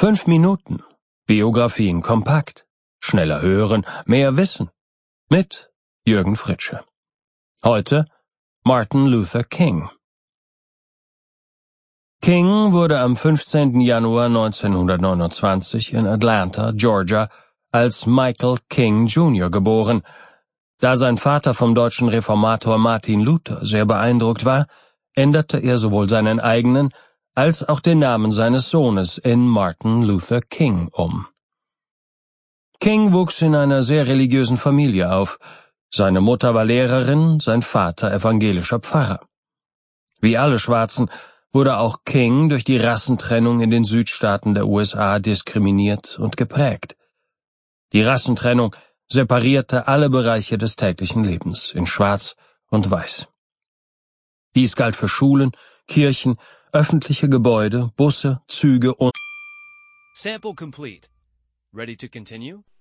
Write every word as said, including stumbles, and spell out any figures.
Fünf Minuten. Biografien kompakt. Schneller hören, mehr wissen. Mit Jürgen Fritsche. Heute Martin Luther King. King wurde am fünfzehnten Januar neunzehnhundertneunundzwanzig in Atlanta, Georgia, als Michael King Junior geboren. Da sein Vater vom deutschen Reformator Martin Luther sehr beeindruckt war, änderte er sowohl seinen eigenen als auch den Namen seines Sohnes in Martin Luther King um. King wuchs in einer sehr religiösen Familie auf. Seine Mutter war Lehrerin, sein Vater evangelischer Pfarrer. Wie alle Schwarzen wurde auch King durch die Rassentrennung in den Südstaaten der U S A diskriminiert und geprägt. Die Rassentrennung separierte alle Bereiche des täglichen Lebens in Schwarz und Weiß. Dies galt für Schulen, Kirchen, öffentliche Gebäude, Busse, Züge und Sample complete. Ready to continue?